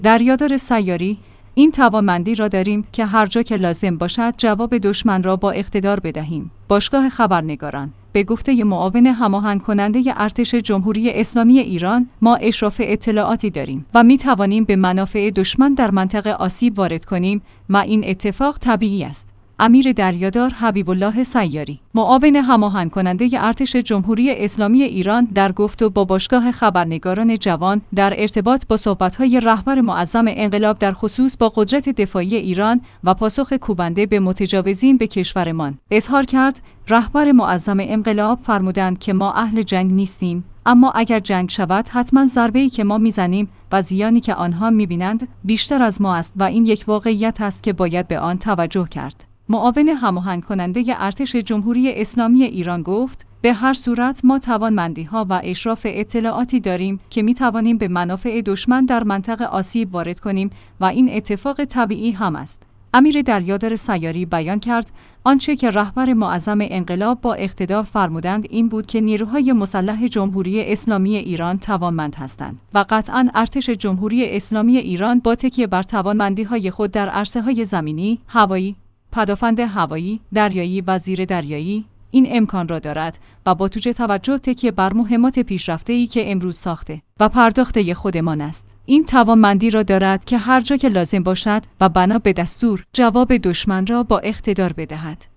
دریادار سیاری: این توانمندی را داریم که هر جا که لازم باشد جواب دشمن را با اقتدار بدهیم. باشگاه خبرنگاران: به گفته معاون هماهنگ کننده ارتش جمهوری اسلامی ایران، ما اشراف اطلاعاتی داریم و می توانیم به منافع دشمن در منطقه آسیب وارد کنیم و این اتفاق طبیعی است. امیر دریادار حبیب الله سیاری، معاون هماهنگ کننده ارتش جمهوری اسلامی ایران، در گفتگو با باشگاه خبرنگاران جوان در ارتباط با صحبت‌های رهبر معظم انقلاب در خصوص با قدرت دفاعی ایران و پاسخ کوبنده به متجاوزین به کشورمان اظهار کرد. رهبر معظم انقلاب فرمودند که ما اهل جنگ نیستیم، اما اگر جنگ شود حتما ضربه‌ای که ما میزنیم و زیانی که آنها میبینند بیشتر از ما است و این یک واقعیت است که باید به آن توجه کرد. معاون هماهنگ کننده ارتش جمهوری اسلامی ایران گفت: به هر صورت ما توانمندی‌ها و اشراف اطلاعاتی داریم که می‌توانیم به منافع دشمن در منطقه آسیب وارد کنیم و این اتفاق طبیعی هم است. امیر دریادار سیاری بیان کرد آنچه که رهبر معظم انقلاب با اقتدار فرمودند این بود که نیروهای مسلح جمهوری اسلامی ایران توانمند هستند و قطعاً ارتش جمهوری اسلامی ایران با تکیه بر توانمندی‌های خود در عرصه‌های زمینی، هوایی، پدافند هوایی، دریایی و زیر دریایی این امکان را دارد و با توجه تکیه بر مهمات پیشرفته‌ای که امروز ساخته و پرداخته خودمان است، این توانمندی را دارد که هر جا که لازم باشد و بنا به دستور جواب دشمن را با اقتدار بدهد.